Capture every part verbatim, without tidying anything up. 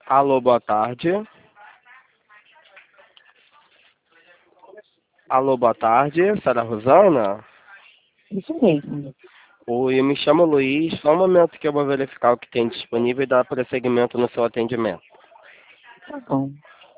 Alô, boa tarde. Alô, boa tarde. Senhora Rosana? Isso mesmo. Oi, eu me chamo Luiz. Só um momento que eu vou verificar o que tem disponível e dar prosseguimento no seu atendimento. Tá bom.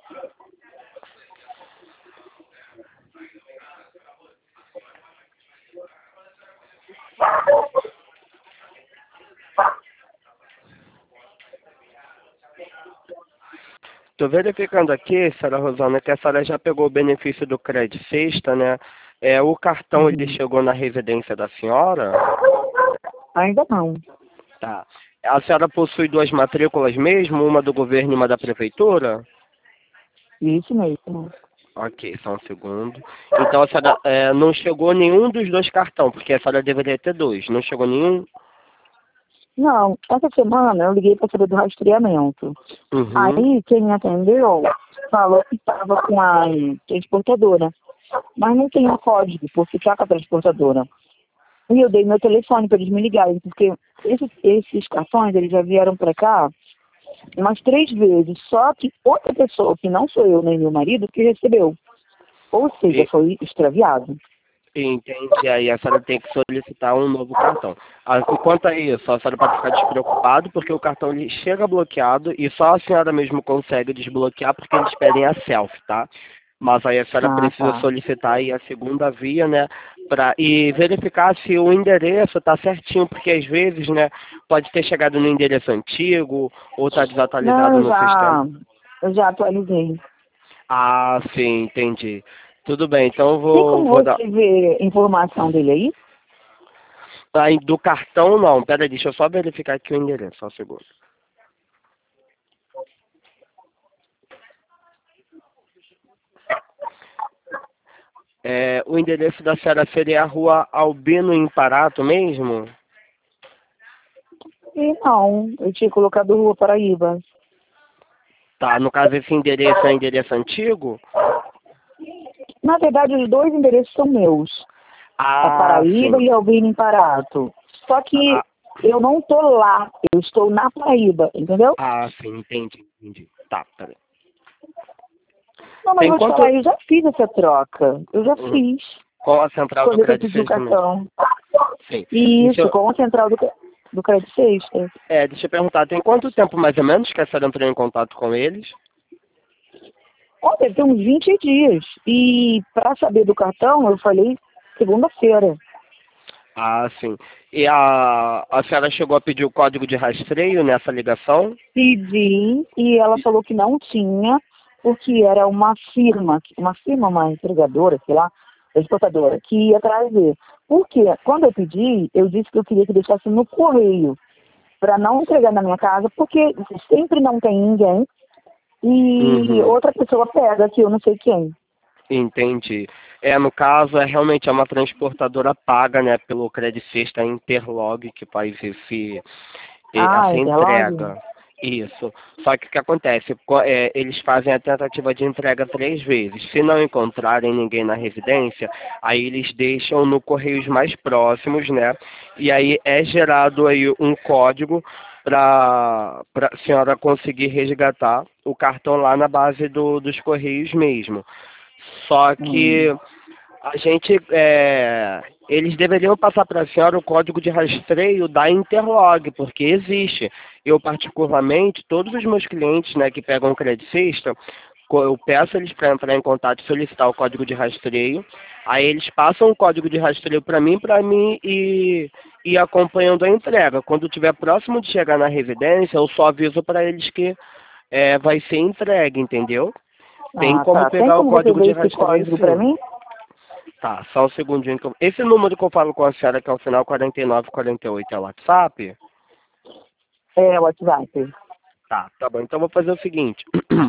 Estou verificando aqui, senhora Rosana, que a senhora já pegou o benefício do Crédito Sexta, né? É, o cartão, ele Uhum. chegou na residência da senhora? Ainda não. Tá. A senhora possui duas matrículas mesmo, uma do governo e uma da prefeitura? Isso mesmo. Ok, só um segundo. Então a senhora é, não chegou nenhum dos dois cartões, porque a senhora deveria ter dois. Não chegou nenhum? Não, essa semana eu liguei para saber do rastreamento. Uhum. Aí quem me atendeu falou que estava com a transportadora, mas não tem o código por ficar com a transportadora. E eu dei meu telefone para eles me ligarem, porque esses, esses cartões eles já vieram para cá umas três vezes, só que outra pessoa, que não sou eu nem meu marido, que recebeu. Ou seja, E, foi extraviado. entende? Aí a senhora tem que solicitar um novo cartão. Ah, quanto a isso, a senhora pode ficar despreocupado, porque o cartão ele chega bloqueado e só a senhora mesmo consegue desbloquear porque eles pedem a selfie, tá? Mas aí a senhora Ah, precisa tá. solicitar aí a segunda via, né? Pra, e verificar se o endereço está certinho, porque às vezes, né, pode ter chegado no endereço antigo ou está Não, desatualizado eu no sistema. já, eu já atualizei. Ah, sim, entendi. Tudo bem, então eu Tem vou, como vou dar. você ver informação dele aí? Aí, do cartão, não. Pera aí, deixa eu só verificar aqui o endereço, só um segundo. É, o endereço da senhora seria a rua Albino Imparato mesmo? E não, eu tinha colocado Rua Paraíba. Tá, no caso esse endereço é endereço antigo? Na verdade, os dois endereços são meus. A Ah, Paraíba sim. e Albino Imparato. Só que Ah, eu não tô lá, eu estou na Paraíba, entendeu? ah, sim, entendi, entendi. Tá, peraí. Não, mas Tem vou te falar, quanto... eu já fiz essa troca. Eu já Hum, fiz. qual a central do Quando eu crédito pedi o fez mesmo? cartão. Sim. Deixa Isso, eu... com a central do, do Crédito Sexta. É, deixa eu perguntar, tem quanto tempo mais ou menos que a senhora entrou em contato com eles? Ó, deve ter uns vinte dias. E para saber do cartão, eu falei segunda-feira. Ah, sim. E a, a senhora chegou a pedir o código de rastreio nessa ligação? Pedi e ela falou que não tinha, porque era uma firma, uma firma, uma entregadora, sei lá, exportadora, que ia trazer. Porque quando eu pedi, eu disse que eu queria que deixasse no correio, para não entregar na minha casa, porque sempre não tem ninguém e Uhum. outra pessoa pega, que eu não sei quem. Entendi. É, no caso, é realmente é uma transportadora paga, né, pelo Credit Sexta Interlog, que faz esse, e- Ah, essa Interlog? entrega. Isso. Só que o que acontece? Co- é, eles fazem a tentativa de entrega três vezes. Se não encontrarem ninguém na residência, aí eles deixam no correios mais próximos, né? E aí é gerado aí um código para a senhora conseguir resgatar o cartão lá na base do, dos correios mesmo. Só que Hum. a gente, é, eles deveriam passar para a senhora o código de rastreio da Interlog, porque existe. Eu, particularmente, todos os meus clientes, né, que pegam Credit Sexta, co- eu peço eles para entrar em contato e solicitar o código de rastreio. Aí eles passam o código de rastreio para mim, para mim e ir acompanhando a entrega. Quando estiver próximo de chegar na residência, eu só aviso para eles que é, vai ser entregue, entendeu? Tem Ah, como tá. Tem pegar o como você código de ver esse rastreio, código para sim. mim? Tá, só um segundinho. Que eu... Esse número que eu falo com a senhora, que é o final quarenta e nove quarenta e oito, é o WhatsApp? É, o WhatsApp. Tá, tá bom. Então eu vou fazer o seguinte.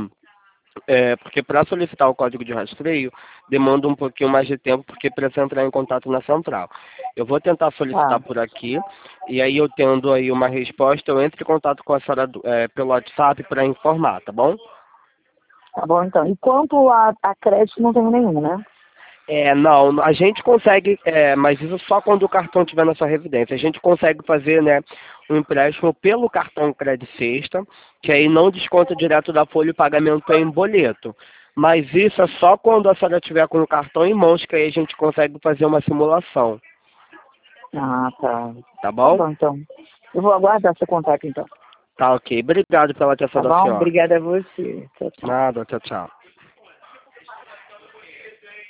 É, porque para solicitar o código de rastreio, demanda um pouquinho mais de tempo, porque precisa entrar em contato na central. Eu vou tentar Tá. solicitar por aqui, e aí eu tendo aí uma resposta, eu entro em contato com a senhora do- é, pelo WhatsApp para informar, tá bom? Tá bom, então. E quanto a, a crédito, não tenho nenhum, né? É, não, a gente consegue, é, mas isso só quando o cartão estiver na sua residência. A gente consegue fazer, né, um empréstimo pelo cartão Credit Sexta, que aí não desconta direto da folha e o pagamento é em boleto. Mas isso é só quando a senhora tiver com o cartão em mãos, que aí a gente consegue fazer uma simulação. Ah, tá. Tá Tá bom? bom, então. Eu vou aguardar seu contato, então. Tá ok. Obrigado pela atenção Tá da bom? senhora. Obrigada a você. Tchau, tchau. Nada, tchau, tchau.